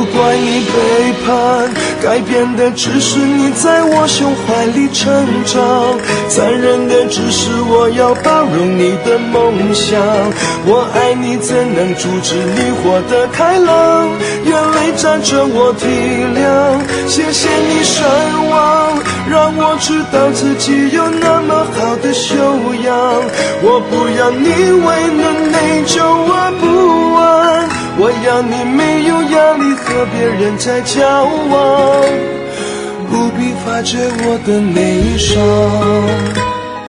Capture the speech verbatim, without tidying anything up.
不怪你背叛，改变的只是你在我胸怀里成长，残忍的只是我要包容你的梦想。我爱你怎能阻止你活得开朗，眼泪沾着我体谅，谢谢你善忘，让我知道自己有那么好的修养。我不要你为了内疚而不安，我要你没有压力和别人在交往，不必发觉我的内伤。